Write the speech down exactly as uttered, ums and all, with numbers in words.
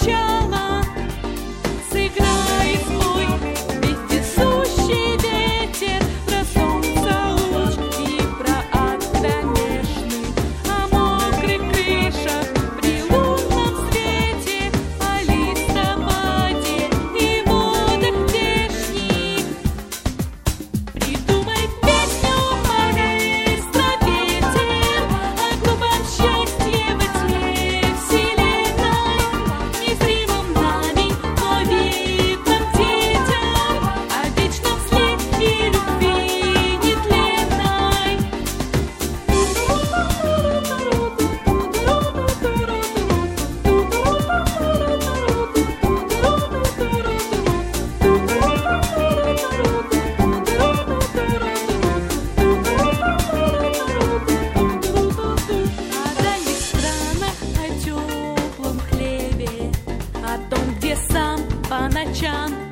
начало. Сыграй свой вездесущий ветер про солнце луч и про ад кромешный, о мокрых крышах при лунном свете, о листопаде и водах здешних. Придумай песню маэстро ветер о глупом счастье во тьме вселенной, незримом нами, но видном детям, о вечном сне и любви нетленной. О дальних странах, о теплом хлебе, о том, где сам по ночам